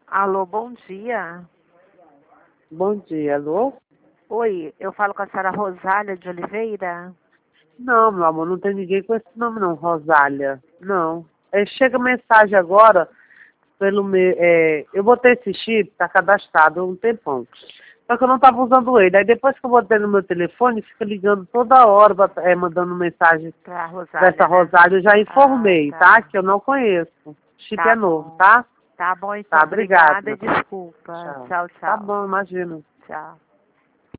Alô, bom dia. Bom dia, alô? Oi, eu falo com a senhora Rosália de Oliveira. Não, meu amor, não tem ninguém com esse nome não, Rosália. Não. Chega mensagem agora pelo meu. Eu botei esse chip, tá cadastrado há um tempão. Só que eu não estava usando ele. Aí depois que eu botei no meu telefone, fica ligando toda hora, mandando mensagem Pra pra Rosália, essa né? Rosália. Eu já Ah, informei, tá? tá. Que eu não conheço. O chip Tá é novo, bom. tá? Tá bom, Tá, então. Obrigada e obrigada. desculpa. Tchau. Tchau, Tá tchau. bom, imagino. Tchau.